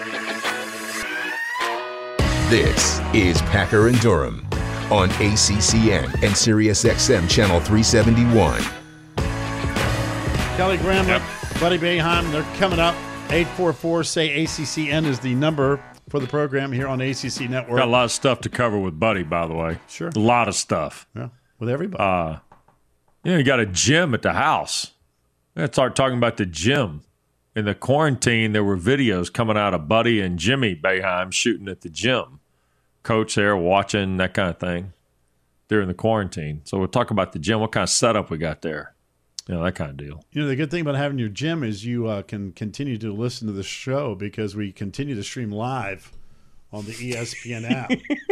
This is Packer and Durham on ACCN and SiriusXM Channel 371. Kelly Gramlich, Buddy Boeheim, they're coming up. 844-SAY-ACCN is the number for the program here on ACC Network. Got a lot of stuff to cover with Buddy, by the way. Sure. A lot of stuff. Yeah, with everybody. You got a gym at the house. Let's start talking about the gym. In the quarantine, there were videos coming out of Buddy and Jimmy Boeheim shooting at the gym. Coach there watching, that kind of thing, during the quarantine. So we'll talk about the gym, what kind of setup we got there. That kind of deal. The good thing about having your gym is you can continue to listen to the show because we continue to stream live on the ESPN app.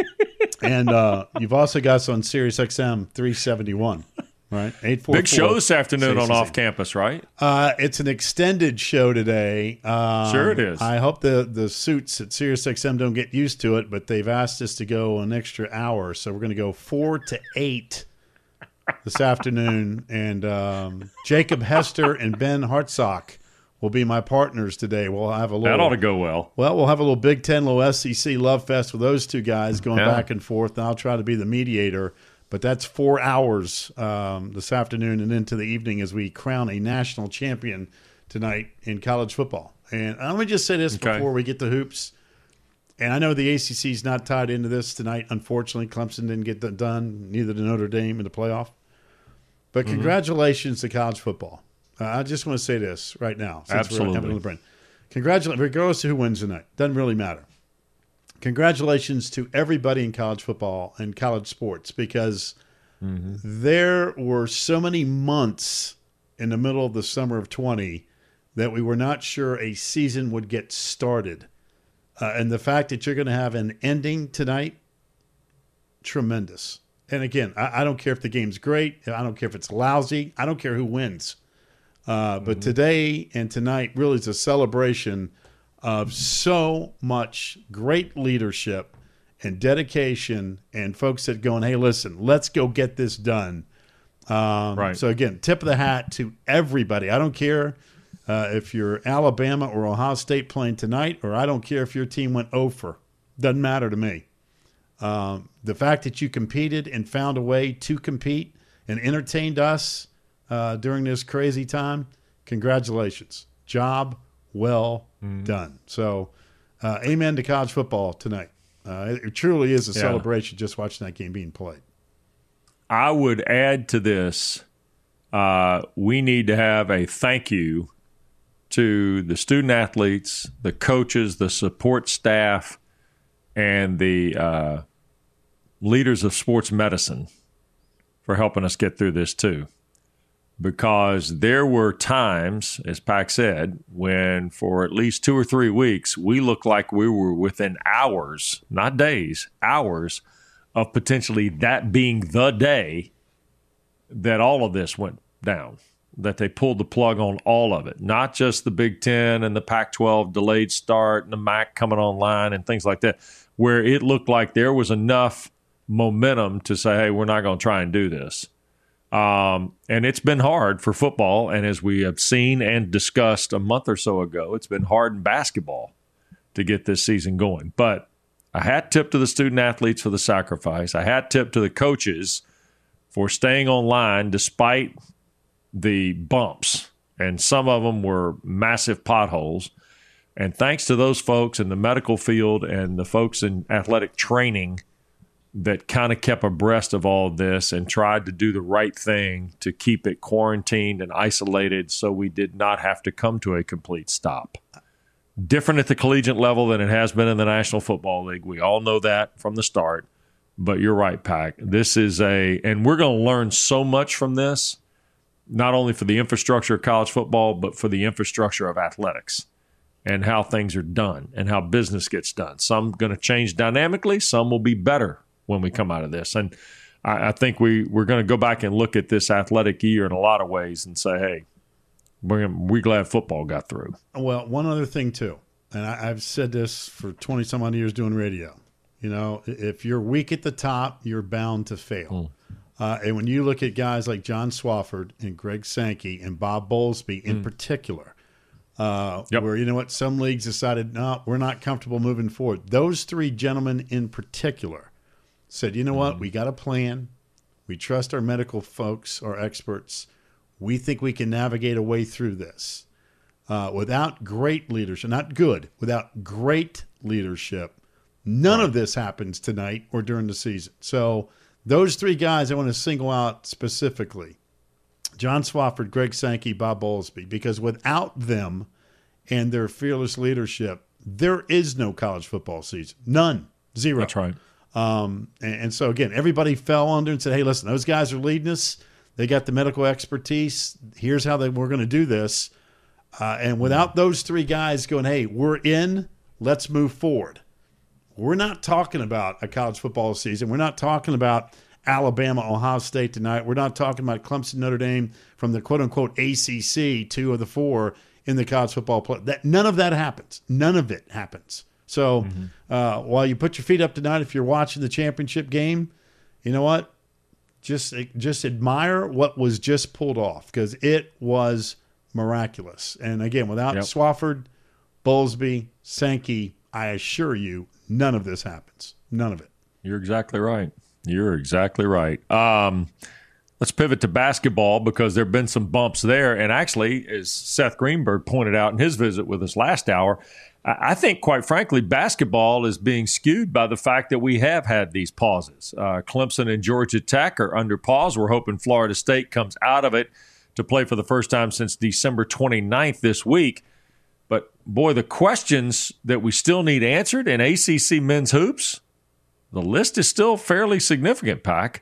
And you've also got us on SiriusXM 371. Right, 844. Big show this afternoon on Off Campus, right? It's an extended show today. Sure it is. I hope the suits at SiriusXM don't get used to it, but they've asked us to go an extra hour, so we're going to go 4 to 8 this afternoon. And Jacob Hester and Ben Hartsock will be my partners today. We'll have a little. That ought to go well. Well, we'll have a little Big Ten, little SEC love fest with those two guys going back and forth. And I'll try to be the mediator. But that's 4 hours this afternoon and into the evening as we crown a national champion tonight in college football. And let me just say this before we get to hoops. And I know the ACC is not tied into this tonight. Unfortunately, Clemson didn't get that done, neither did Notre Dame in the playoff. But congratulations to college football. I just want to say this right now. Since we're having on the brain. Congratulations, regardless of who wins tonight. Doesn't really matter. Congratulations to everybody in college football and college sports because there were so many months in the middle of the summer of 20 that we were not sure a season would get started. And the fact that you're going to have an ending tonight, tremendous. And again, I don't care if the game's great. I don't care if it's lousy. I don't care who wins. But today and tonight really is a celebration of so much great leadership and dedication and folks that going, hey, listen, let's go get this done. So, again, tip of the hat to everybody. I don't care if you're Alabama or Ohio State playing tonight, or I don't care if your team went 0-for. Doesn't matter to me. The fact that you competed and found a way to compete and entertained us during this crazy time, congratulations. Job well done. So, amen to college football tonight. It truly is a celebration just watching that game being played. I would add to this, we need to have a thank you to the student athletes, the coaches, the support staff, and the leaders of sports medicine for helping us get through this too. Because there were times, as Pac said, when for at least 2 or 3 weeks, we looked like we were within hours, not days, hours of potentially that being the day that all of this went down, that they pulled the plug on all of it, not just the Big Ten and the Pac-12 delayed start and the MAC coming online and things like that, where it looked like there was enough momentum to say, hey, we're not going to try and do this. And it's been hard for football, and as we have seen and discussed a month or so ago, it's been hard in basketball to get this season going. But a hat tip to the student athletes for the sacrifice, a hat tip to the coaches for staying online despite the bumps, and some of them were massive potholes. And thanks to those folks in the medical field and the folks in athletic training that kind of kept abreast of all of this and tried to do the right thing to keep it quarantined and isolated so we did not have to come to a complete stop. Different at the collegiate level than it has been in the National Football League. We all know that from the start. But you're right, Pac. This is and we're going to learn so much from this, not only for the infrastructure of college football, but for the infrastructure of athletics and how things are done and how business gets done. Some going to change dynamically. Some will be better when we come out of this. And I think we're going to go back and look at this athletic year in a lot of ways and say, hey, we're glad football got through. Well, one other thing, too, and I've said this for 20-some-odd years doing radio. You know, if you're weak at the top, you're bound to fail. And when you look at guys like John Swofford and Greg Sankey and Bob Bowlesby in particular, where, you know what, some leagues decided, no, we're not comfortable moving forward. Those three gentlemen in particular said, you know what, we got a plan. We trust our medical folks, our experts. We think we can navigate a way through this. Without great leadership, not good, without great leadership, none of this happens tonight or during the season. So those three guys I want to single out specifically. John Swofford, Greg Sankey, Bob Bowlesby, because without them and their fearless leadership, there is no college football season. None. Zero. That's right. And so, again, everybody fell under and said, hey, listen, those guys are leading us. They got the medical expertise. Here's how we're going to do this. And without those three guys going, hey, we're in, let's move forward. We're not talking about a college football season. We're not talking about Alabama, Ohio State tonight. We're not talking about Clemson, Notre Dame from the quote-unquote ACC, 2 of the 4 in the college football play. None of that happens. None of it happens. So while you put your feet up tonight, if you're watching the championship game, you know what? Just admire what was just pulled off because it was miraculous. And, again, without Swofford, Bowlesby, Sankey, I assure you, none of this happens. None of it. You're exactly right. You're exactly right. Let's pivot to basketball because there have been some bumps there. And actually, as Seth Greenberg pointed out in his visit with us last hour, I think, quite frankly, basketball is being skewed by the fact that we have had these pauses. Clemson and Georgia Tech are under pause. We're hoping Florida State comes out of it to play for the first time since December 29th this week. But, boy, the questions that we still need answered in ACC men's hoops, the list is still fairly significant, Pac.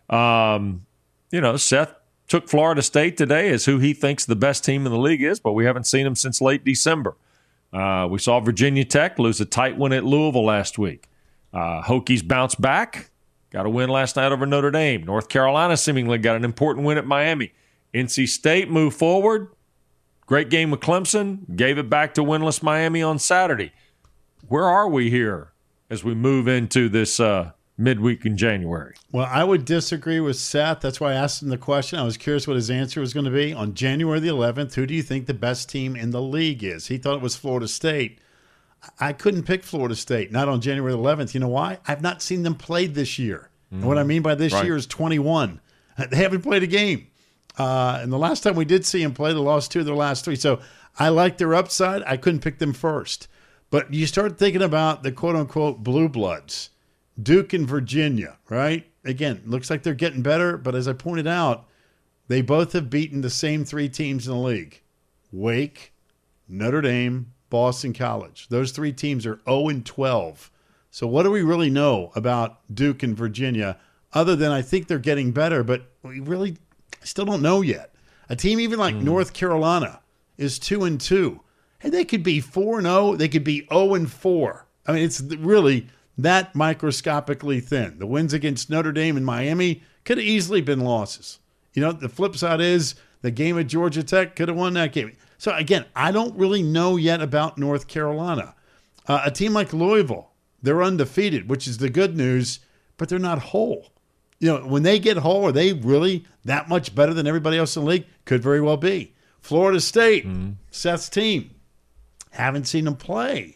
Seth took Florida State today as who he thinks the best team in the league is, but we haven't seen them since late December. We saw Virginia Tech lose a tight win at Louisville last week. Hokies bounce back, got a win last night over Notre Dame. North Carolina seemingly got an important win at Miami. NC State moved forward. Great game with Clemson, gave it back to winless Miami on Saturday. Where are we here as we move into this midweek in January? Well, I would disagree with Seth. That's why I asked him the question. I was curious what his answer was going to be. On January the 11th, who do you think the best team in the league is? He thought it was Florida State. I couldn't pick Florida State, not on January 11th. You know why? I've not seen them play this year. And what I mean by this year is 21. They haven't played a game. And the last time we did see them play, they lost 2 of their last 3. So I like their upside. I couldn't pick them first. But you start thinking about the quote-unquote blue bloods, Duke and Virginia, right? Again, looks like they're getting better. But as I pointed out, they both have beaten the same 3 teams in the league, Wake, Notre Dame, Boston College. Those 3 teams are 0-12. So what do we really know about Duke and Virginia other than I think they're getting better, but we really still don't know yet. A team even like North Carolina is 2-2. Hey, they could be 4-0. They could be 0-4. I mean, it's really that microscopically thin. The wins against Notre Dame and Miami could have easily been losses. You know, the flip side is the game at Georgia Tech could have won that game. So, again, I don't really know yet about North Carolina. A team like Louisville, they're undefeated, which is the good news, but they're not whole. You know, when they get whole, are they really that much better than everybody else in the league? Could very well be. Florida State, Seth's team, haven't seen them play.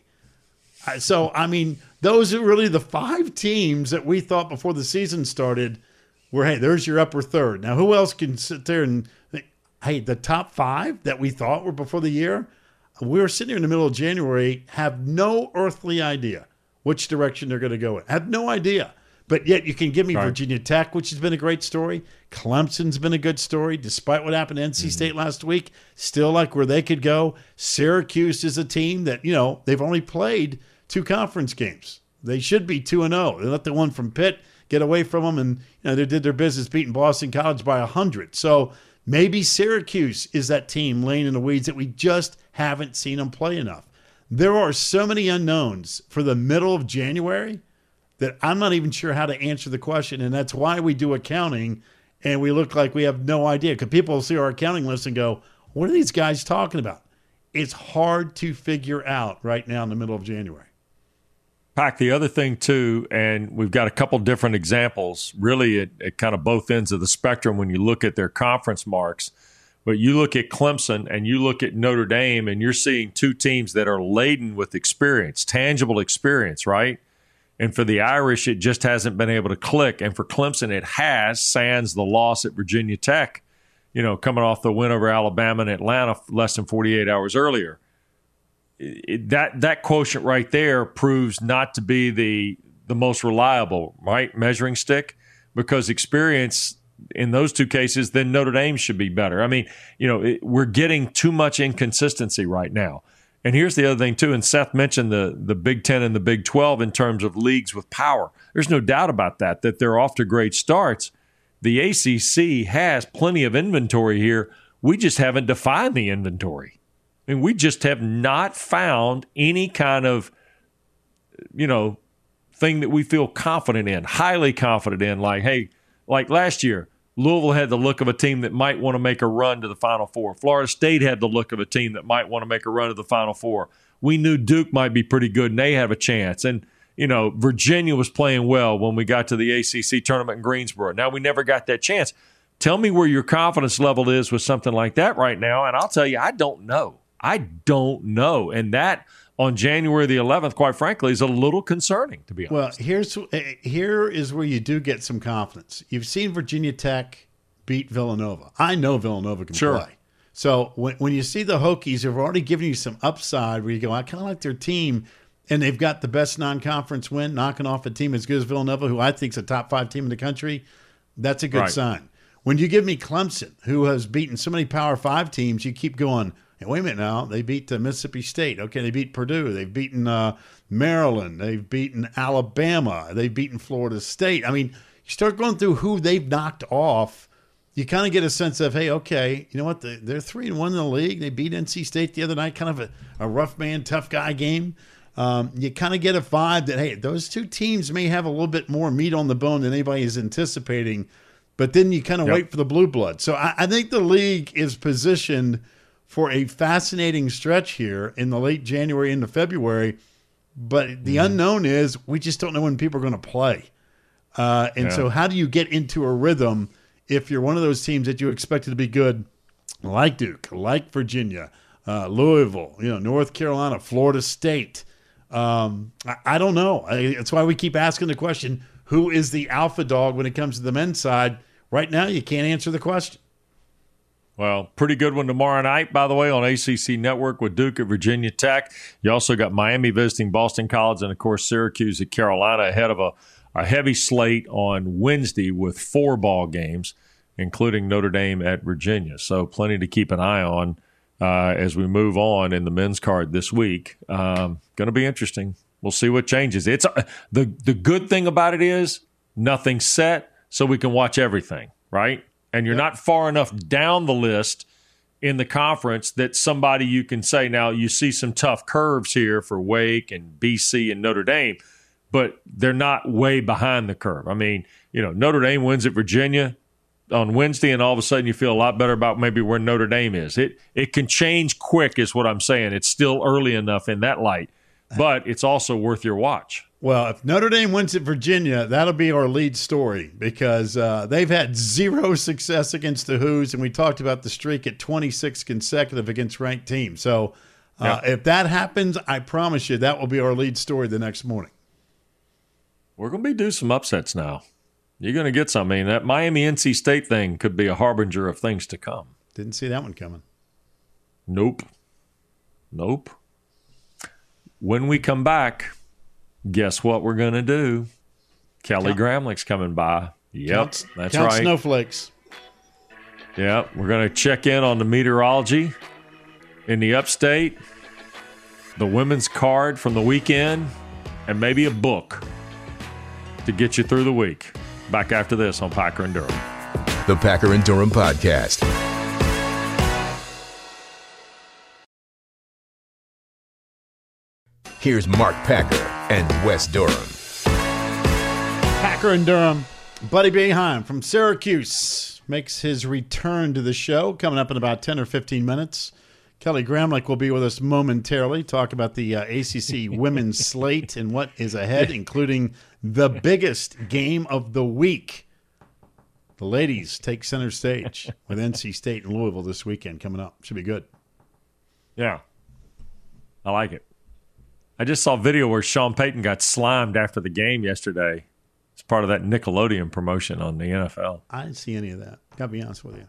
So, I mean, those are really the 5 teams that we thought before the season started were, hey, there's your upper third. Now, who else can sit there and think, hey, the top 5 that we thought were before the year, we were sitting here in the middle of January, have no earthly idea which direction they're going to go in. Have no idea. But yet you can give me Virginia Tech, which has been a great story. Clemson's been a good story, despite what happened to NC State last week. Still like where they could go. Syracuse is a team that, you know, they've only played 2 conference games. They should be 2-0. They let the one from Pitt get away from them, and you know they did their business beating Boston College by 100. So maybe Syracuse is that team laying in the weeds that we just haven't seen them play enough. There are so many unknowns for the middle of January that I'm not even sure how to answer the question, and that's why we do accounting, and we look like we have no idea. Because people will see our accounting list and go, what are these guys talking about? It's hard to figure out right now in the middle of January. Pac, the other thing, too, and we've got a couple different examples, really at kind of both ends of the spectrum when you look at their conference marks. But you look at Clemson and you look at Notre Dame, and you're seeing two teams that are laden with experience, tangible experience, right? And for the Irish, it just hasn't been able to click. And for Clemson, it has, sans the loss at Virginia Tech, coming off the win over Alabama and Atlanta less than 48 hours earlier. That quotient right there proves not to be the most reliable, right, measuring stick, because experience in those two cases, then Notre Dame should be better. I mean, we're getting too much inconsistency right now. And here's the other thing, too, and Seth mentioned the Big Ten and the Big 12 in terms of leagues with power. There's no doubt about that they're off to great starts. The ACC has plenty of inventory here. We just haven't defined the inventory. I mean, we just have not found any kind of, thing that we feel confident in, highly confident in. Like last year, Louisville had the look of a team that might want to make a run to the Final Four. Florida State had the look of a team that might want to make a run to the Final Four. We knew Duke might be pretty good, and they have a chance. And, Virginia was playing well when we got to the ACC tournament in Greensboro. Now, we never got that chance. Tell me where your confidence level is with something like that right now, and I'll tell you, I don't know. And that on January the 11th, quite frankly, is a little concerning, to be honest. Well, here is where you do get some confidence. You've seen Virginia Tech beat Villanova. I know Villanova can play. So when you see the Hokies have already given you some upside where you go, I kind of like their team, and they've got the best non-conference win, knocking off a team as good as Villanova, who I think is a top 5 team in the country, that's a good sign. When you give me Clemson, who has beaten so many Power 5 teams, you keep going, hey, wait a minute now, they beat Mississippi State. Okay, they beat Purdue. They've beaten Maryland. They've beaten Alabama. They've beaten Florida State. I mean, you start going through who they've knocked off, you kind of get a sense of, hey, okay, you know what? They're 3-1 in the league. They beat NC State the other night, kind of a rough man, tough guy game. You kind of get a vibe that, hey, those two teams may have a little bit more meat on the bone than anybody is anticipating, but then you kind of wait for the blue blood. So I think the league is positioned for a fascinating stretch here in the late January into February, but the unknown is we just don't know when people are going to play. So how do you get into a rhythm if you're one of those teams that you expected to be good, like Duke, like Virginia, Louisville, North Carolina, Florida State? I don't know. That's why we keep asking the question, who is the alpha dog when it comes to the men's side? Right now, you can't answer the question. Well, pretty good one tomorrow night, by the way, on ACC Network with Duke at Virginia Tech. You also got Miami visiting Boston College and, of course, Syracuse at Carolina ahead of a heavy slate on Wednesday with 4 ball games, including Notre Dame at Virginia. So plenty to keep an eye on as we move on in the men's card this week. Going to be interesting. We'll see what changes. It's the good thing about it is nothing's set, so we can watch everything, right? And you're not far enough down the list in the conference that somebody you can say, now you see some tough curves here for Wake and BC and Notre Dame, but they're not way behind the curve. I mean, Notre Dame wins at Virginia on Wednesday, and all of a sudden you feel a lot better about maybe where Notre Dame is. It can change quick is what I'm saying. It's still early enough in that light, but it's also worth your watch. Well, if Notre Dame wins at Virginia, that'll be our lead story because they've had 0 success against the Hoos, and we talked about the streak at 26 consecutive against ranked teams. So if that happens, I promise you that will be our lead story the next morning. We're going to be due some upsets now. You're going to get some. I mean, that Miami-NC State thing could be a harbinger of things to come. Didn't see that one coming. Nope. When we come back, guess what we're going to do? Kelly Gramlich's coming by. Yep, that's right. Snowflakes. Yeah, we're going to check in on the meteorology in the upstate, the women's card from the weekend, and maybe a book to get you through the week. Back after this on Packer and Durham. The Packer and Durham Podcast. Here's Mark Packer and Wes Durham. Packer and Durham. Buddy Boeheim from Syracuse makes his return to the show coming up in about 10 or 15 minutes. Kelly Gramlich will be with us momentarily, talk about the ACC women's slate and what is ahead, including the biggest game of the week. The ladies take center stage with NC State and Louisville this weekend coming up. Should be good. Yeah. I like it. I just saw a video where Sean Payton got slimed after the game yesterday. It's part of that Nickelodeon promotion on the NFL. I didn't see any of that. Got to be honest with you.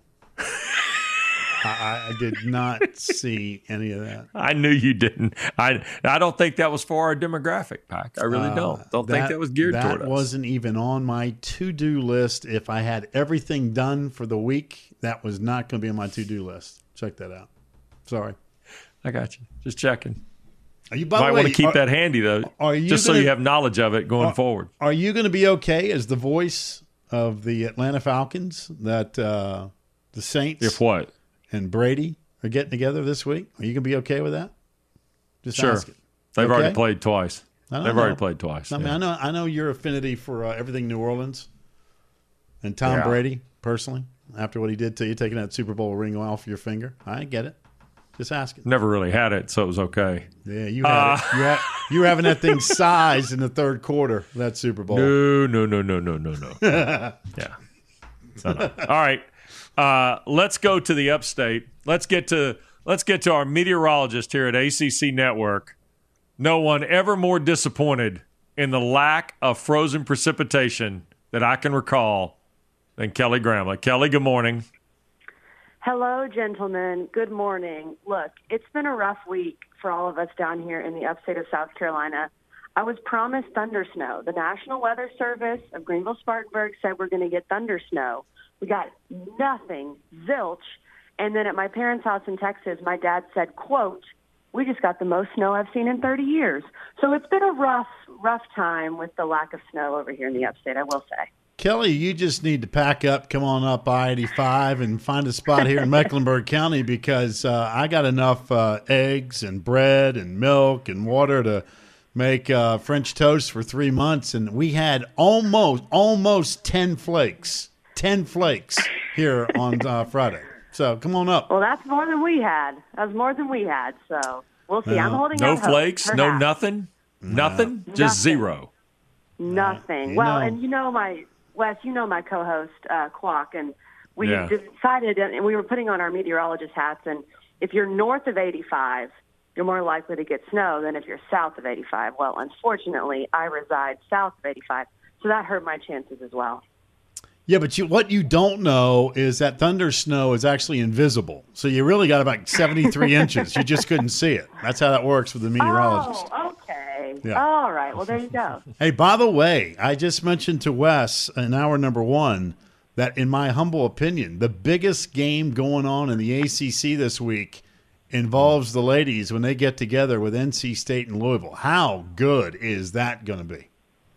I did not see any of that. I knew you didn't. I don't think that was for our demographic, Pack. I really don't. Don't think that was geared toward us. That wasn't even on my to-do list. If I had everything done for the week, that was not going to be on my to-do list. Check that out. Sorry. I got you. Just checking. You might want to keep that handy, though, just so you have knowledge of it going forward. Are you going to be okay as the voice of the Atlanta Falcons that the Saints if what? And Brady are getting together this week? Are you going to be okay with that? Just sure. Ask it. They've already played twice. Already played twice. I mean, I know your affinity for everything New Orleans and Tom Brady personally. After what he did to you, taking that Super Bowl ring off your finger, I get it. Just ask it. Never really had it, so it was okay. Yeah, you had it. You were having that thing sized in the third quarter of that Super Bowl. No. Yeah. No. All right. Let's go to the upstate. Let's get to our meteorologist here at ACC Network. No one ever more disappointed in the lack of frozen precipitation that I can recall than Kelly Gramlich. Kelly, good morning. Hello, gentlemen. Good morning. Look, it's been a rough week for all of us down here in the upstate of South Carolina. I was promised thunder snow. The National Weather Service of Greenville-Spartanburg said we're going to get thunder snow. We got nothing, zilch. And then at my parents' house in Texas, my dad said, quote, we just got the most snow I've seen in 30 years. So it's been a rough time with the lack of snow over here in the upstate, I will say. Kelly, you just need to pack up, come on up I-85 and find a spot here in Mecklenburg County because I got enough eggs and bread and milk and water to make French toast for 3 months. And we had almost 10 flakes here on Friday. So come on up. Well, that's more than we had. That was more than we had. So we'll see. I'm holding no out hope, flakes, perhaps. no nothing, nothing, just zero. Nothing. Well, and Wes, you know my co-host, Kwok, and we decided, and we were putting on our meteorologist hats, and if you're north of 85, you're more likely to get snow than if you're south of 85. Well, unfortunately, I reside south of 85, so that hurt my chances as well. Yeah, but what you don't know is that thunder snow is actually invisible. So you really got about 73 inches. You just couldn't see it. That's how that works with the meteorologist. Oh, okay. Yeah. All right. Well, there you go. Hey, by the way, I just mentioned to Wes in hour number 1 that, in my humble opinion, the biggest game going on in the ACC this week involves the ladies when they get together with NC State and Louisville. How good is that going to be?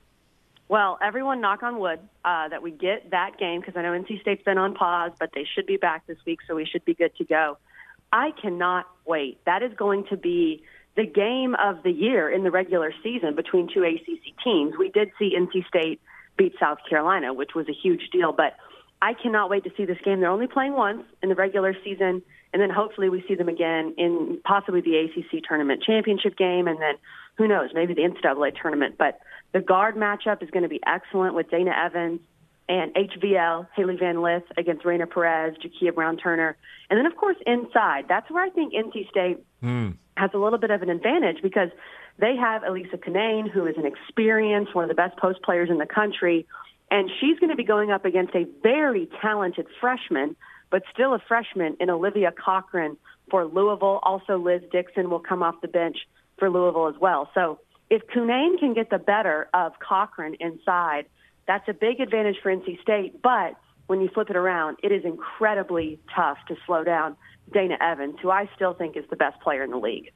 Well, everyone knock on wood that we get that game because I know NC State's been on pause, but they should be back this week, so we should be good to go. I cannot wait. That is going to be the game of the year in the regular season between two ACC teams. We did see NC State beat South Carolina, which was a huge deal, but I cannot wait to see this game. They're only playing once in the regular season, and then hopefully we see them again in possibly the ACC tournament championship game, and then who knows, maybe the NCAA tournament. But the guard matchup is going to be excellent with Dana Evans and HVL, Haley Van Lith against Raina Perez, Jakia Brown-Turner. And then, of course, inside. That's where I think NC State has a little bit of an advantage because they have Elisa Canane, who is an experienced, one of the best post players in the country, and she's going to be going up against a very talented freshman, but still a freshman in Olivia Cochran for Louisville. Also, Liz Dixon will come off the bench for Louisville as well. So if Cunane can get the better of Cochran inside, that's a big advantage for NC State. But when you flip it around, it is incredibly tough to slow down Dana Evans, who I still think is the best player in the league.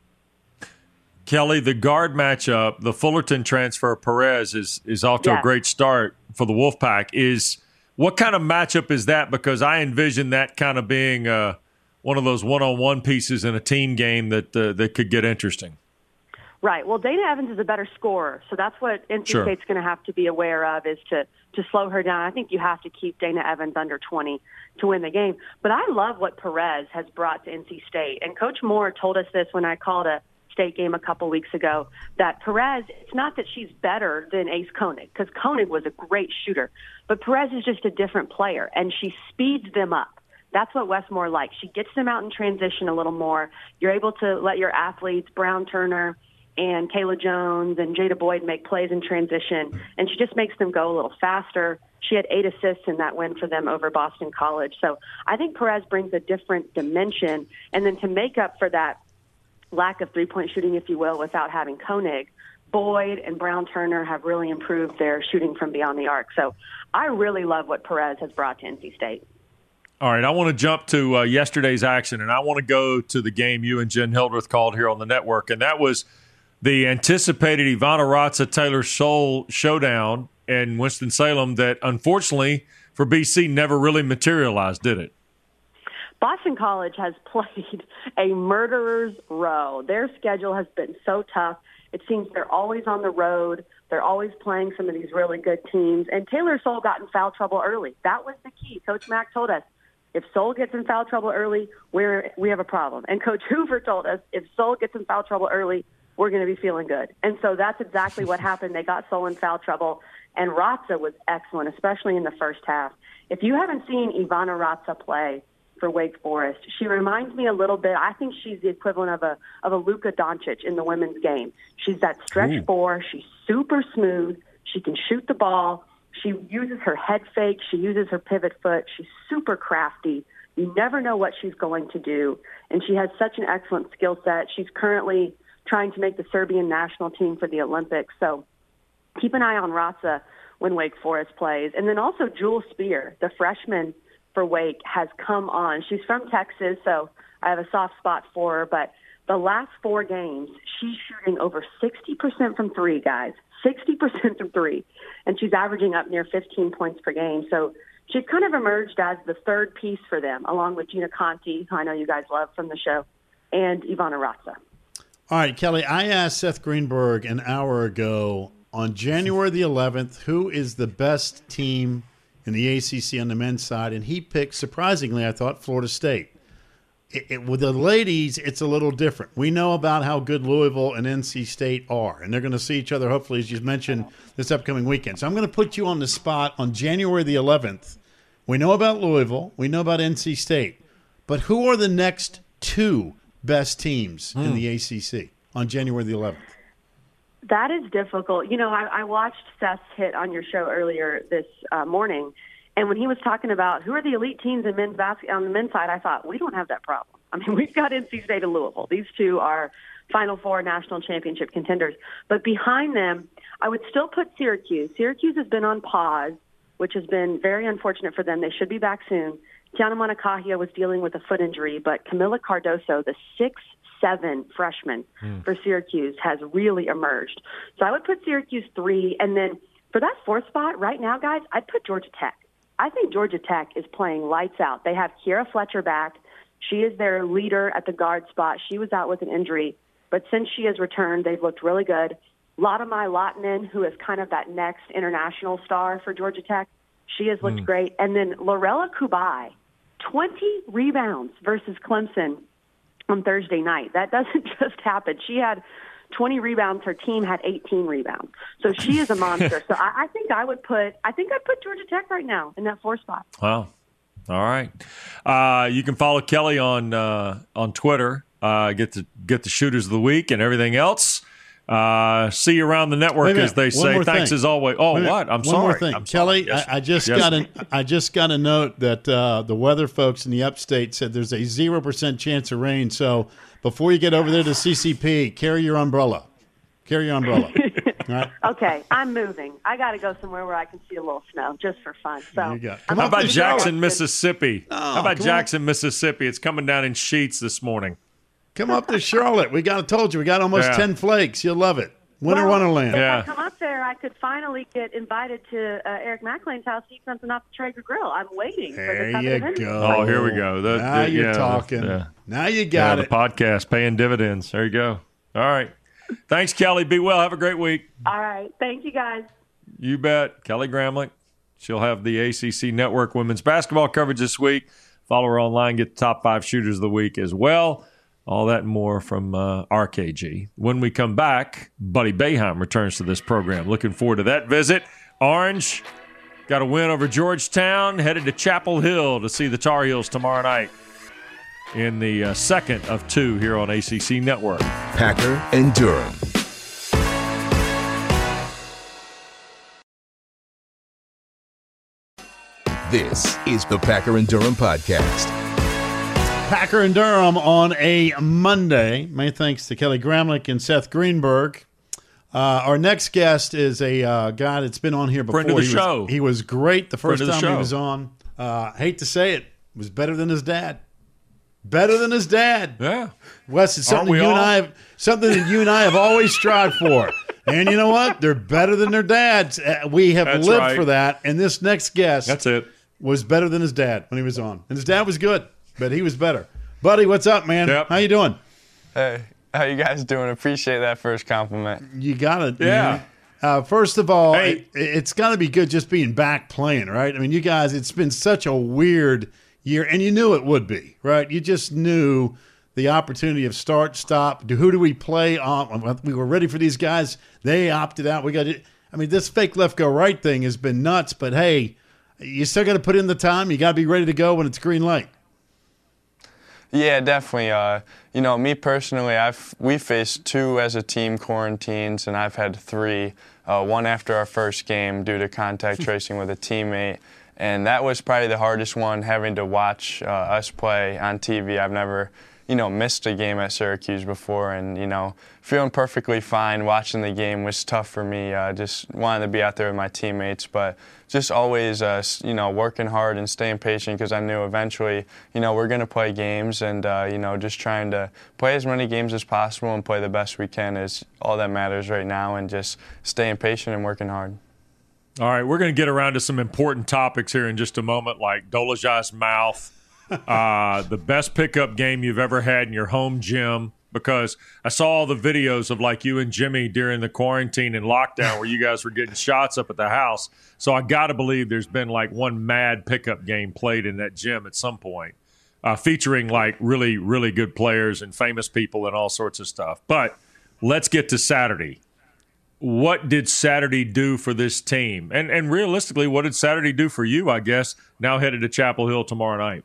Kelly, the guard matchup, the Fullerton transfer, Perez, is off to a great start for the Wolfpack. What kind of matchup is that? Because I envision that kind of being one of those one-on-one pieces in a team game that could get interesting. Right. Well, Dana Evans is a better scorer, so that's what NC State's going to have to be aware of is to slow her down. I think you have to keep Dana Evans under 20 to win the game. But I love what Perez has brought to NC State. And Coach Moore told us this when I called a State game a couple weeks ago that Perez, it's not that she's better than Ace Koenig, because Koenig was a great shooter, but Perez is just a different player, and she speeds them up. That's what Westmore likes. She gets them out in transition a little more. You're able to let your athletes, Brown Turner and Kayla Jones and Jada Boyd, make plays in transition, and she just makes them go a little faster. She had 8 assists in that win for them over Boston College. So I think Perez brings a different dimension. And then to make up for that lack of three-point shooting, if you will, without having Koenig, Boyd and Brown Turner have really improved their shooting from beyond the arc. So I really love what Perez has brought to NC State. All right, I want to jump to yesterday's action, and I want to go to the game you and Jen Hildreth called here on the network, and that was the anticipated Ivana Raza-Taylor Soule showdown in Winston-Salem that, unfortunately, for BC never really materialized, did it? Boston College has played a murderer's row. Their schedule has been so tough. It seems they're always on the road. They're always playing some of these really good teams. And Taylor Soule got in foul trouble early. That was the key. Coach Mack told us, if Soule gets in foul trouble early, we have a problem. And Coach Hoover told us, if Soule gets in foul trouble early, we're going to be feeling good. And so that's exactly what happened. They got Soule in foul trouble. And Raza was excellent, especially in the first half. If you haven't seen Ivana Raza play for Wake Forest, she reminds me a little bit. I think she's the equivalent of a Luka Doncic in the women's game. She's that stretch four. She's super smooth. She can shoot the ball. She uses her head fake. She uses her pivot foot. She's super crafty. You never know what she's going to do. And she has such an excellent skill set. She's currently trying to make the Serbian national team for the Olympics. So keep an eye on Raza when Wake Forest plays. And then also Jewel Spear, the freshman for Wake, has come on. She's from Texas, so I have a soft spot for her. But the last 4 games, she's shooting over 60% from three, guys. 60% from three. And she's averaging up near 15 points per game. So she's kind of emerged as the third piece for them, along with Gina Conti, who I know you guys love from the show, and Ivana Raza. All right, Kelly, I asked Seth Greenberg an hour ago on January the 11th, who is the best team in the ACC on the men's side, and he picked, surprisingly, I thought, Florida State. With the ladies, it's a little different. We know about how good Louisville and NC State are, and they're going to see each other, hopefully, as you mentioned, this upcoming weekend. So I'm going to put you on the spot on January the 11th. We know about Louisville. We know about NC State. But who are the next 2 best teams in the ACC on January the 11th? That is difficult. You know, I watched Seth's hit on your show earlier this morning, and when he was talking about who are the elite teams in men's basketball on the men's side, I thought, we don't have that problem. I mean, we've got NC State and Louisville. These 2 are Final Four national championship contenders. But behind them, I would still put Syracuse. Syracuse has been on pause, which has been very unfortunate for them. They should be back soon. Tiana Monacahia was dealing with a foot injury, but Camila Cardoso, the 6'7" freshman for Syracuse, has really emerged. So I would put Syracuse 3, and then for that 4th spot right now, guys, I'd put Georgia Tech. I think Georgia Tech is playing lights out. They have Kiera Fletcher back. She is their leader at the guard spot. She was out with an injury, but since she has returned, they've looked really good. Latamai Lahtinen, who is kind of that next international star for Georgia Tech, she has looked great. And then Lorella Kubai, 20 rebounds versus Clemson on Thursday night. That doesn't just happen. She had 20 rebounds. Her team had 18 rebounds. So she is a monster. So I think I'd put Georgia Tech right now in that 4th spot. Wow. All right. You can follow Kelly on Twitter. Get the shooters of the week and everything else. See you around the network, as they say. Thanks as always. Oh, what? I'm sorry. One more thing. Kelly, yes. I just got a note that the weather folks in the upstate said there's a 0% chance of rain. So before you get over there to CCP, carry your umbrella. All right? Okay, I'm moving. I got to go somewhere where I can see a little snow just for fun. So there you go. How about Jackson, Mississippi? Mississippi? It's coming down in sheets this morning. Come up to Charlotte. We told you, we got almost 10 flakes. You'll love it. Winter Wonderland. If I come up there, I could finally get invited to Eric McLean's house to eat something off the Traeger grill. I'm waiting for the There you go. Oh, here we go. Now you're talking. Now you got it. The podcast paying dividends. There you go. All right. Thanks, Kelly. Be well. Have a great week. All right. Thank you, guys. You bet. Kelly Gramlich. She'll have the ACC Network women's basketball coverage this week. Follow her online. Get the top 5 shooters of the week as well All that and more from RKG. When we come back, Buddy Boeheim returns to this program. Looking forward to that visit. Orange got a win over Georgetown, headed to Chapel Hill to see the Tar Heels tomorrow night in the second of two here on ACC Network. Packer and Durham. This is the Packer and Durham podcast. Packer and Durham on a Monday. Many thanks to Kelly Gramlich and Seth Greenberg. Our next guest is a guy that's been on here before. Friend of the show. He was great the first time show. he was on. Hate to say it, was better than his dad. Better than his dad. Yeah. Wes, it's something that you and I have always strived for. And you know what? They're better than their dads. We have That's lived right. for that. And this next guest That's it. was better than his dad when he was on. And his dad was good, but he was better. Buddy, what's up, man? Yep. How you doing? Hey, how you guys doing? Appreciate that first compliment. You got it. Yeah. First of all, Hey. it's got to be good just being back playing, right? I mean, you guys, it's been such a weird year, and you knew it would be, right? You just knew the opportunity of start, stop. Who do we play on? We were ready for these guys. They opted out. We got it. I mean, this fake left go right thing has been nuts, but hey, you still got to put in the time. You got to be ready to go when it's green light. Yeah, definitely. Me personally, we faced 2 as a team quarantines, and I've had 3. One after our first game due to contact tracing with a teammate, and that was probably the hardest one. Having to watch us play on TV. I've never, missed a game at Syracuse before, and feeling perfectly fine. Watching the game was tough for me. Just wanted to be out there with my teammates, but just always, working hard and staying patient because I knew eventually, we're going to play games, and just trying to play as many games as possible and play the best we can is all that matters right now, and just staying patient and working hard. All right, we're going to get around to some important topics here in just a moment, like Dolezaj's mouth, the best pickup game you've ever had in your home gym, because I saw all the videos of like you and Jimmy during the quarantine and lockdown where you guys were getting shots up at the house. So I got to believe there's been like one mad pickup game played in that gym at some point, featuring like really, really good players and famous people and all sorts of stuff. But let's get to Saturday. What did Saturday do for this team? And realistically, what did Saturday do for you, I guess, now headed to Chapel Hill tomorrow night?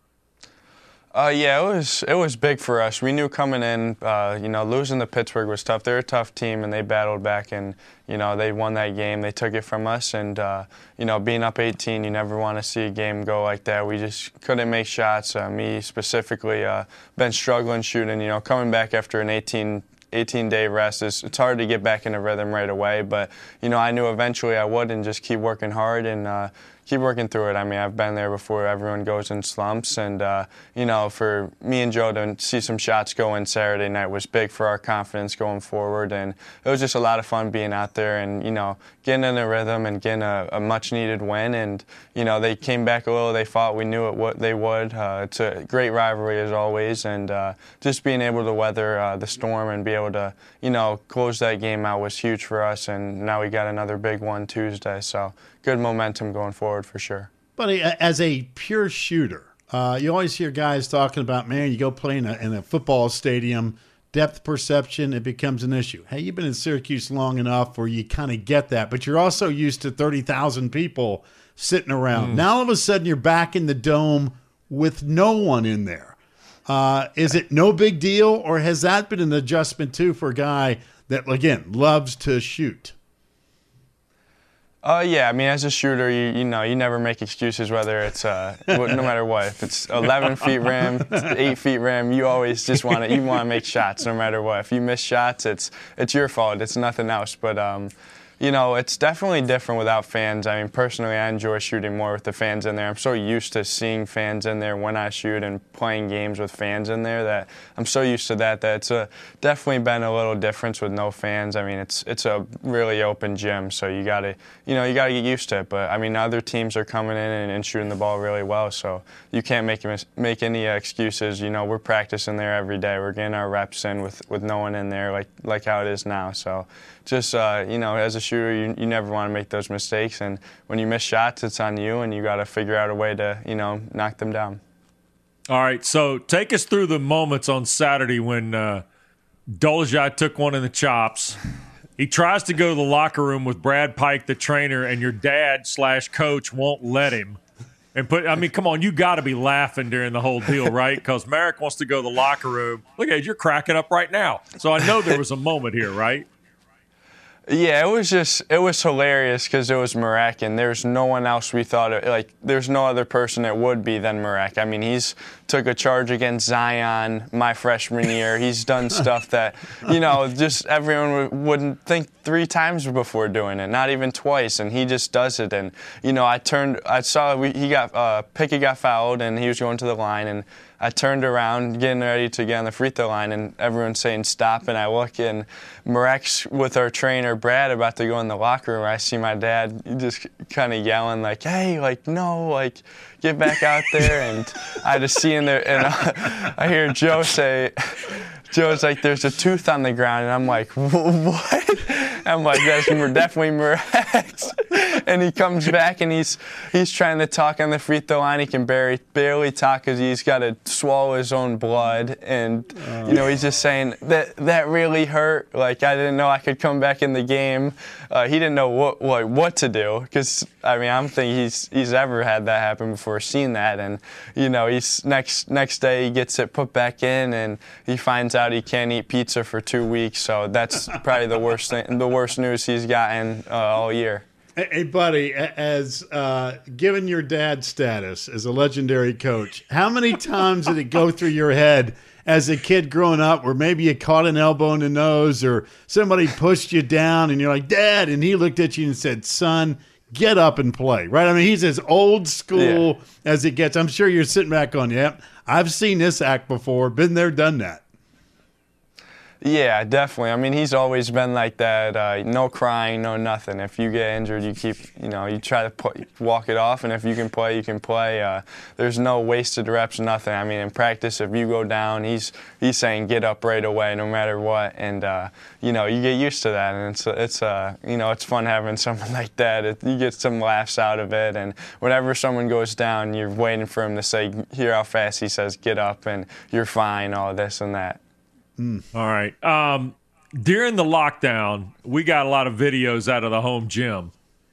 Yeah, it was big for us. We knew coming in, losing to Pittsburgh was tough. They're a tough team, and they battled back, and, they won that game. They took it from us, and, being up 18, you never want to see a game go like that. We just couldn't make shots. Me specifically, been struggling shooting, coming back after an 18-day rest. It's hard to get back into rhythm right away, but, I knew eventually I would, and just keep working hard and keep working through it. I mean, I've been there before. Everyone goes in slumps, and, for me and Joe to see some shots go in Saturday night was big for our confidence going forward, and it was just a lot of fun being out there and, getting in a rhythm and getting a much-needed win, and, they came back a little. They fought. We knew they would. It's a great rivalry as always, and just being able to weather the storm and be able to, close that game out was huge for us, and now we got another big one Tuesday, so good momentum going forward for sure. Buddy, as a pure shooter, you always hear guys talking about, man, you go play in a football stadium, depth perception, it becomes an issue. Hey, you've been in Syracuse long enough where you kind of get that, but you're also used to 30,000 people sitting around. Now all of a sudden you're back in the dome with no one in there. Is it no big deal, or has that been an adjustment too for a guy that, again, loves to shoot? Yeah, I mean, as a shooter, you never make excuses, whether it's no matter what. If it's 11 feet rim, 8 feet rim, you always just want to make shots no matter what. If you miss shots, it's your fault. It's nothing else. But it's definitely different without fans. I mean, personally, I enjoy shooting more with the fans in there. I'm so used to seeing fans in there when I shoot and playing games with fans in there that I'm so used to that it's definitely been a little difference with no fans. I mean, it's a really open gym, so you gotta get used to it. But I mean, other teams are coming in and shooting the ball really well, so you can't make any excuses. We're practicing there every day. We're getting our reps in with no one in there, like how it is now. So just as a shooter, you never want to make those mistakes, and when you miss shots, it's on you, and you got to figure out a way to knock them down. All right, so take us through the moments on Saturday when Dolezaj took one in the chops. He tries to go to the locker room with Brad Pike, the trainer, and your dad/coach won't let him. Come on, you got to be laughing during the whole deal, right? Because Marek wants to go to the locker room. Look at you, you're cracking up right now. So I know there was a moment here, right? Yeah, it was hilarious because it was Marek, and there's no one else we thought there's no other person that would be than Marek. I mean, he's took a charge against Zion my freshman year. He's done stuff that, just everyone wouldn't think 3 times before doing it, not even twice, and he just does it. And, I saw Pickett got fouled, and he was going to the line, and I turned around, getting ready to get on the free throw line, and everyone's saying stop, and I look, and Marek's with our trainer, Brad, about to go in the locker room. I see my dad just kind of yelling, like, hey, no, get back out there. And I just see him there, and I hear Joe's like, there's a tooth on the ground, and I'm like, what? I'm like, that's definitely Marek's. And he comes back, and he's trying to talk on the free throw line. He can barely talk because he's got to swallow his own blood. And, he's just saying, that really hurt. Like, I didn't know I could come back in the game. He didn't know what to do because, I don't think he's ever had that happen before, seen that. And, he's next day he gets it put back in, and he finds out he can't eat pizza for 2 weeks. So that's probably the worst news he's gotten all year. Hey, buddy, as given your dad's status as a legendary coach, how many times did it go through your head as a kid growing up where maybe you caught an elbow in the nose or somebody pushed you down and you're like, Dad, and he looked at you and said, son, get up and play, right? He's as old school as it gets. I'm sure you're sitting back on, yep, I've seen this act before, been there, done that. Yeah, definitely. He's always been like that. No crying, no nothing. If you get injured, you keep, you try to walk it off, and if you can play, you can play. There's no wasted reps, nothing. In practice, if you go down, he's saying get up right away, no matter what. And you get used to that, and it's fun having someone like that. You get some laughs out of it, and whenever someone goes down, you're waiting for him to say, hear how fast he says get up, and you're fine, all this and that. All right. During the lockdown, we got a lot of videos out of the home gym.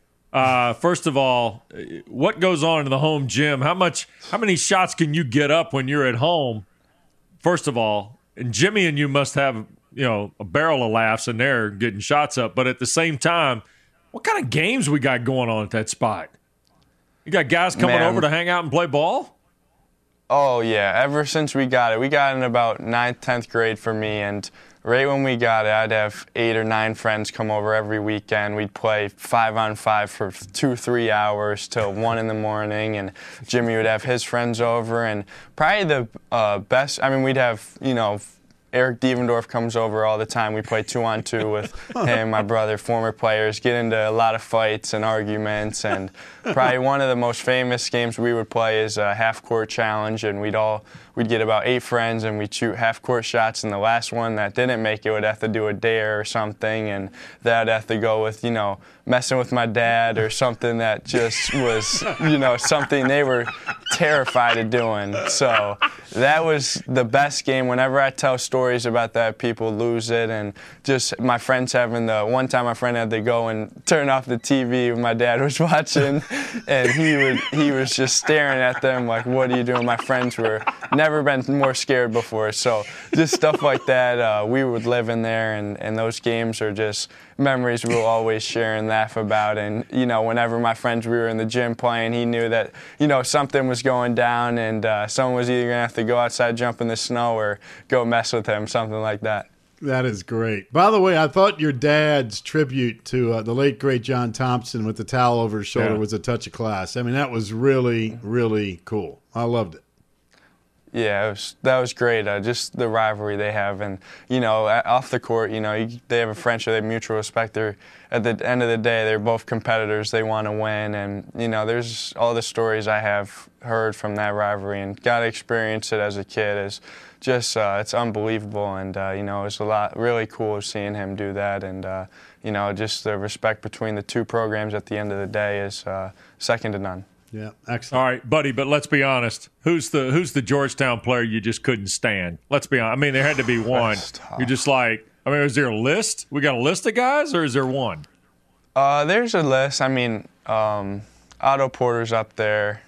First of all, what goes on in the home gym? How many shots can you get up when you're at home? First of all, and Jimmy and you must have, a barrel of laughs in there getting shots up. But at the same time, what kind of games we got going on at that spot? You got guys coming over to hang out and play ball? Oh, yeah. Ever since we got it in about 9th, 10th grade for me. And right when we got it, I'd have 8 or 9 friends come over every weekend. We'd play 5-on-5 for 2-3 hours till 1 in the morning. And Jimmy would have his friends over. And probably the best, we'd have, Eric Devendorf comes over all the time. We play 2-on-2 with him, my brother, former players, get into a lot of fights and arguments. And probably one of the most famous games we would play is a half-court challenge, and we'd get about 8 friends, and we'd shoot half-court shots, and the last one that didn't make it would have to do a dare or something, and that'd have to go with, messing with my dad or something that just was, something they were terrified of doing. So that was the best game. Whenever I tell stories about that, people lose it, and just my friends one time my friend had to go and turn off the TV when my dad was watching, and he was just staring at them like, what are you doing? My friends were never been more scared before. So just stuff like that, we would live in there, and those games are just memories we'll always share and laugh about. And, whenever my friends we were in the gym playing, he knew that, something was going down, and someone was either going to have to go outside, jump in the snow, or go mess with him, something like that. That is great. By the way, I thought your dad's tribute to the late, great John Thompson with the towel over his shoulder was a touch of class. that was really, really cool. I loved it. Yeah, that was great. Just the rivalry they have, and off the court, they have a friendship, they have mutual respect. At the end of the day, they're both competitors. They want to win, and there's all the stories I have heard from that rivalry, and got to experience it as a kid. Is just it's unbelievable, and it was a lot really cool seeing him do that, and just the respect between the two programs at the end of the day is second to none. Yeah, excellent. All right, buddy, but let's be honest. Who's the Georgetown player you just couldn't stand? Let's be honest. I mean, there had to be one. You're just like, I mean, is there a list? We got a list of guys, or is there one? There's a list. I mean, Otto Porter's up there.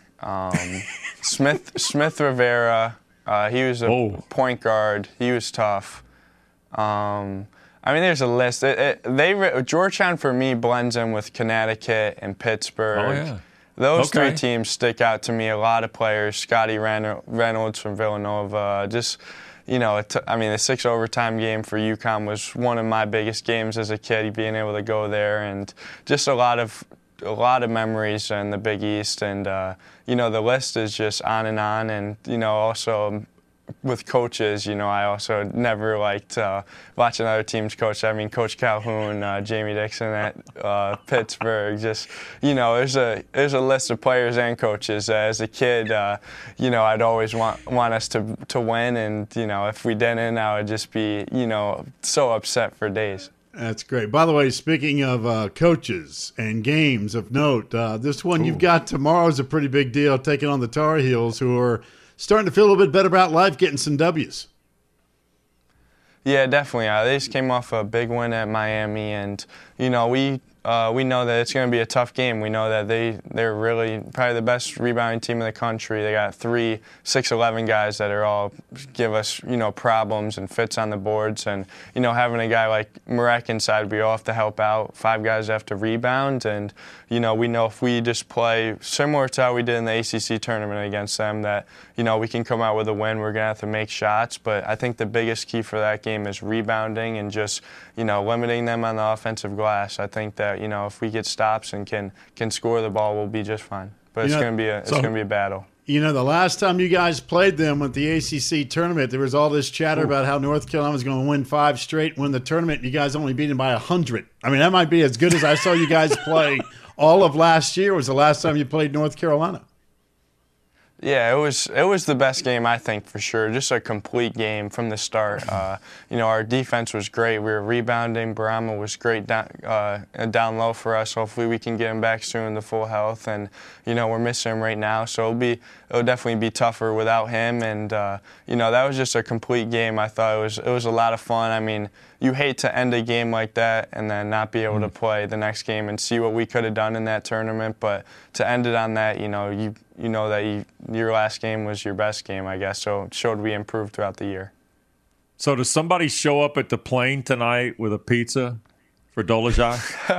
Smith Rivera. He was a point guard. He was tough. I mean, there's a list. Georgetown, for me, blends in with Connecticut and Pittsburgh. Oh, yeah. Those three teams stick out to me. A lot of players. Scotty Reynolds from Villanova. Just, I mean, the 6 overtime game for UConn was one of my biggest games as a kid, being able to go there, and just a lot of memories in the Big East. And, the list is just on. And, also with coaches, I also never liked watching other teams coach. I mean, Coach Calhoun, Jamie Dixon at Pittsburgh. Just, there's a list of players and coaches. As a kid, I'd always want us to win, and if we didn't, I would just be so upset for days. That's great. By the way, speaking of coaches and games of note, this one you've got tomorrow is a pretty big deal, taking on the Tar Heels, who are starting to feel a little bit better about life, getting some W's. Yeah, definitely. They just came off a big win at Miami, and we know that it's going to be a tough game. We know that they're really probably the best rebounding team in the country. They got 3 6'11" guys that are all give us problems and fits on the boards, and having a guy like Marek inside, we all have to help out. 5 guys have to rebound, and we know if we just play similar to how we did in the ACC tournament against them, that we can come out with a win. We're going to have to make shots, but I think the biggest key for that game is rebounding and just limiting them on the offensive glass. I think that if we get stops and can score the ball, we'll be just fine. But it's going to be a battle. The last time you guys played them with the ACC tournament, there was all this chatter about how North Carolina was going to win 5 straight, win the tournament, and you guys only beat them by 100. I mean, that might be as good as I saw you guys play all of last year. Was the last time you played North Carolina? Yeah, it was the best game, I think, for sure. Just a complete game from the start. Our defense was great. We were rebounding. Barama was great down low for us. Hopefully we can get him back soon to full health. And, we're missing him right now. So it'll definitely be tougher without him. And, that was just a complete game. I thought it was a lot of fun. I mean, you hate to end a game like that and then not be able to play the next game and see what we could have done in that tournament. But to end it on that, your last game was your best game, I guess. So it showed we improved throughout the year. So does somebody show up at the plane tonight with a pizza for Dolezaj?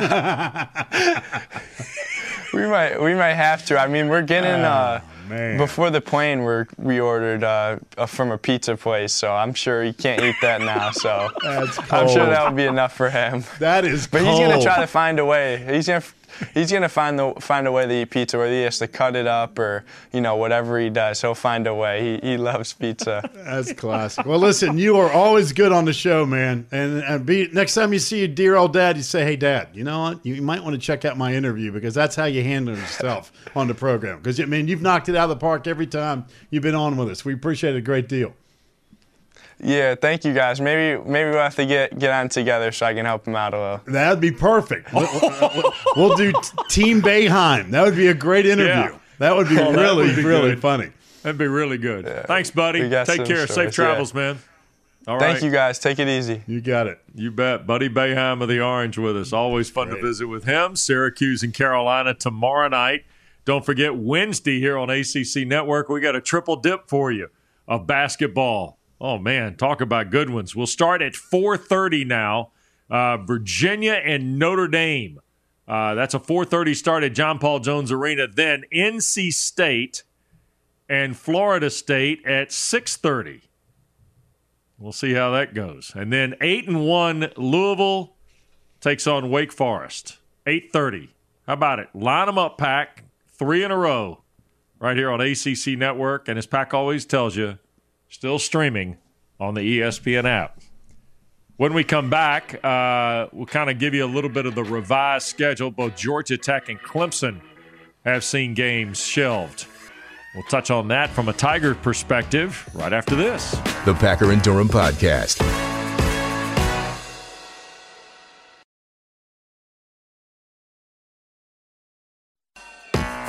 We might have to. I mean, we're getting before the plane. We ordered from a pizza place, so I'm sure he can't eat that now. So I'm sure that would be enough for him. That is but cold. He's gonna try to find a way. He's gonna find a way to eat pizza, whether he has to cut it up or whatever he does. He'll find a way. He loves pizza. That's classic. Well, listen, you are always good on the show, man. And next time you see your dear old dad, you say, "Hey, Dad, you know what? You might want to check out my interview," because that's how you handle yourself on the program. Because you've knocked it out of the park every time you've been on with us. We appreciate it a great deal. Yeah, thank you guys. Maybe we'll have to get on together so I can help him out a little. That'd be perfect. We'll do Team Boeheim. That would be a great interview. Yeah. That would be really funny. That'd be really good. Yeah. Thanks, buddy. Take care. Safe travels, man. All right. Thank you, guys. Take it easy. You got it. You bet. Buddy Boeheim of the Orange with us. Always fun to visit with him. Syracuse and Carolina tomorrow night. Don't forget Wednesday here on ACC Network. We got a triple dip for you of basketball. Oh, man, talk about good ones. We'll start at 4:30 now. Virginia and Notre Dame. That's a 4:30 start at John Paul Jones Arena. Then NC State and Florida State at 6:30. We'll see how that goes. And then 8-1 Louisville takes on Wake Forest. 8:30. How about it? Line them up, Pack. 3 in a row right here on ACC Network. And as Pack always tells you, still streaming on the ESPN app. When we come back, we'll kind of give you a little bit of the revised schedule. Both Georgia Tech and Clemson have seen games shelved. We'll touch on that from a Tiger perspective right after this. The Packer and Durham Podcast.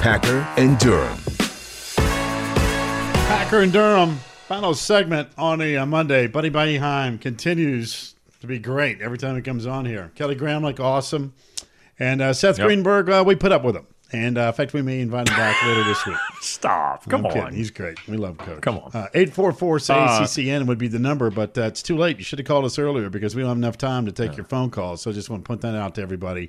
Packer and Durham. Packer and Durham, final segment on a Monday. Buddy Boeheim continues to be great every time he comes on here. Kelly Gramlich, awesome. And Seth Greenberg, we put up with him. And, in fact, we may invite him back later this week. Stop. Come on. He's great. We love Coach. Come on. 844-SACCN would be the number, but it's too late. You should have called us earlier because we don't have enough time to take your phone calls. So I just want to put that out to everybody.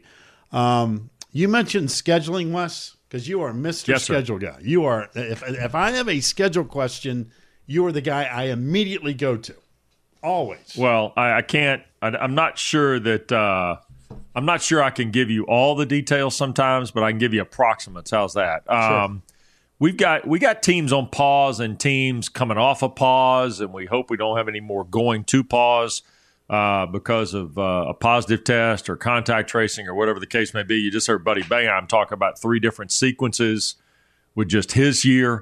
You mentioned scheduling, Wes, because you are Mr. Schedule guy. You are. If I have a schedule question, you are the guy I immediately go to. Always. Well, I can't. I'm not sure that. I'm not sure I can give you all the details sometimes, but I can give you approximates. How's that? Sure. We got teams on pause and teams coming off a pause, and we hope we don't have any more going to pause because of a positive test or contact tracing or whatever the case may be. You just heard Buddy Boeheim talk about 3 different sequences with just his year.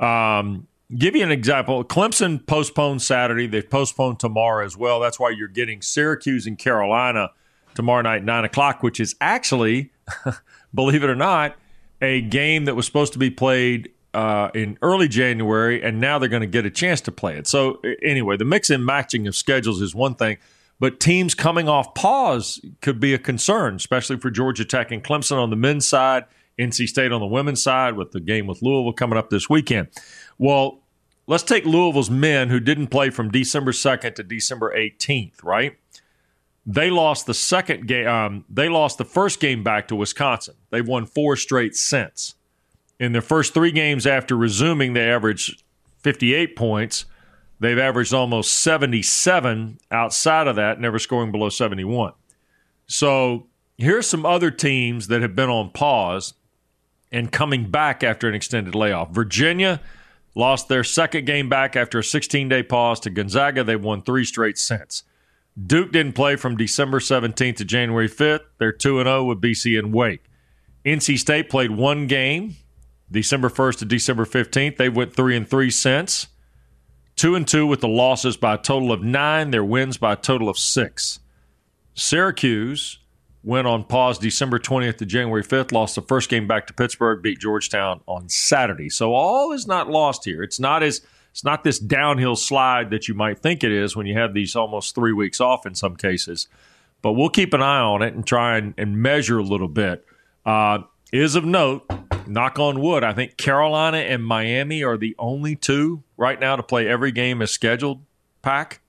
Give you an example. Clemson postponed Saturday. They've postponed tomorrow as well. That's why you're getting Syracuse and Carolina tomorrow night, 9 o'clock, which is actually, believe it or not, a game that was supposed to be played in early January, and now they're going to get a chance to play it. So anyway, the mix and matching of schedules is one thing, but teams coming off pause could be a concern, especially for Georgia Tech and Clemson on the men's side, NC State on the women's side with the game with Louisville coming up this weekend. Well, let's take Louisville's men who didn't play from December 2nd to December 18th, right? They lost the second game. They lost the first game back to Wisconsin. They've won 4 straight since. In their first 3 games after resuming, they averaged 58 points. They've averaged almost 77 outside of that, never scoring below 71. So here's some other teams that have been on pause and coming back after an extended layoff. Virginia lost their second game back after a 16-day pause to Gonzaga. They've won 3 straight since. Duke didn't play from December 17th to January 5th. They're 2-0 with BC and Wake. NC State played 1 game, December 1st to December 15th. They went 3-3 since. 2-2 with the losses by a total of 9. Their wins by a total of 6. Syracuse went on pause December 20th to January 5th, lost the first game back to Pittsburgh, beat Georgetown on Saturday. So all is not lost here. It's not this downhill slide that you might think it is when you have these almost 3 weeks off in some cases. But we'll keep an eye on it and try and measure a little bit. Is of note, knock on wood, I think Carolina and Miami are the only 2 right now to play every game as scheduled, Pack,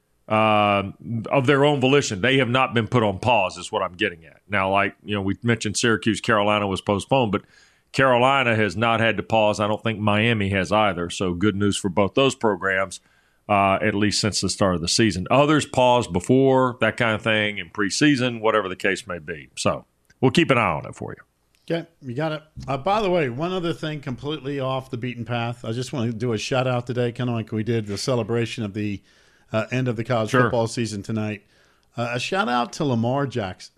of their own volition. They have not been put on pause is what I'm getting at. Now, we mentioned Syracuse, Carolina was postponed, but Carolina has not had to pause. I don't think Miami has either. So good news for both those programs, at least since the start of the season. Others paused before, that kind of thing, in preseason, whatever the case may be. So we'll keep an eye on it for you. Okay, you got it. By the way, one other thing completely off the beaten path. I just want to do a shout-out today, kind of like we did the celebration of the end of the college football season tonight. A shout-out to Lamar Jackson.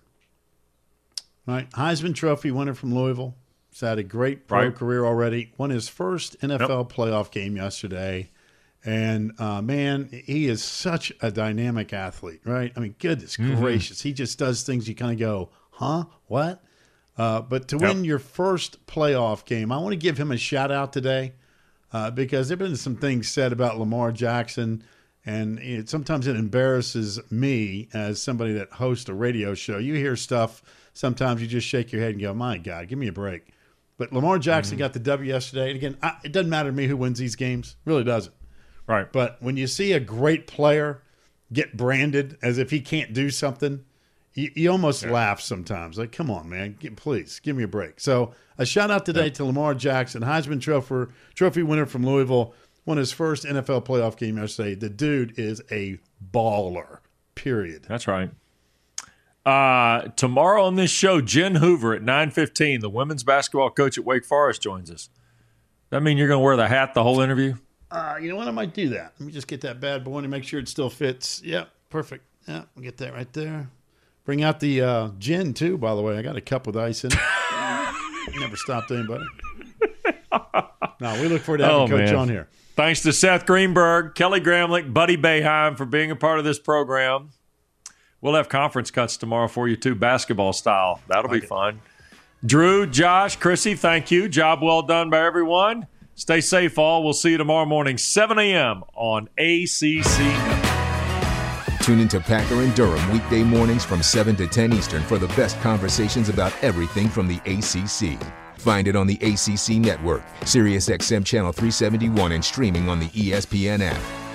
Right, Heisman Trophy winner from Louisville. He's had a great pro career already. Won his first NFL playoff game yesterday. And, man, he is such a dynamic athlete, right? I mean, goodness gracious. He just does things you kind of go, huh? What? But to win your first playoff game, I want to give him a shout-out today because there have been some things said about Lamar Jackson, and sometimes it embarrasses me as somebody that hosts a radio show. You hear stuff, sometimes you just shake your head and go, my God, give me a break. But Lamar Jackson got the W yesterday. And again, it doesn't matter to me who wins these games. It really doesn't. Right. But when you see a great player get branded as if he can't do something, you almost laugh sometimes. Like, come on, man. Please, give me a break. So a shout-out today to Lamar Jackson, Heisman Trophy winner from Louisville, won his first NFL playoff game yesterday. The dude is a baller, period. That's right. Tomorrow on this show, Jen Hoover at 9:15, the women's basketball coach at Wake Forest, joins us. That mean you're going to wear the hat the whole interview? You know what? I might do that. Let me just get that bad boy and make sure it still fits. Yep, perfect. Yeah, we'll get that right there. Bring out the gin, too, by the way. I got a cup with ice in it. Never stopped anybody. No, we look forward to having Coach on here. Thanks to Seth Greenberg, Kelly Gramlich, Buddy Boeheim for being a part of this program. We'll have conference cuts tomorrow for you, too, basketball style. That'll be fun. Drew, Josh, Chrissy, thank you. Job well done by everyone. Stay safe, all. We'll see you tomorrow morning, 7 a.m. on ACC. Tune into Packer and Durham weekday mornings from 7 to 10 Eastern for the best conversations about everything from the ACC. Find it on the ACC Network, SiriusXM Channel 371, and streaming on the ESPN app.